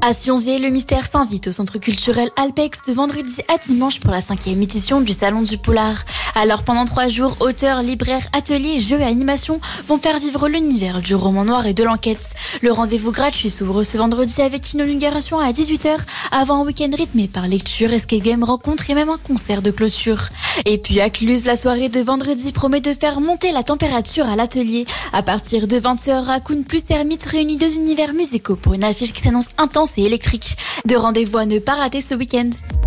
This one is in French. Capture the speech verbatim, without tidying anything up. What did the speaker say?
À Sionzier, le mystère s'invite au centre culturel Alpex de vendredi à dimanche pour la cinquième édition du Salon du Polar. Alors pendant trois jours, auteurs, libraires, ateliers, jeux et animations vont faire vivre l'univers du roman noir et de l'enquête. Le rendez-vous gratuit s'ouvre ce vendredi avec une inauguration à dix-huit heures avant un week-end rythmé par lecture, escape game, rencontres et même un concert de clôture. Et puis à Cluse, la soirée de vendredi promet de faire monter la température à l'atelier. À partir de vingt heures, Raccoon plus Hermite réunit deux univers musicaux pour une affiche qui s'annonce intense et électrique. De rendez-vous à ne pas rater ce week-end.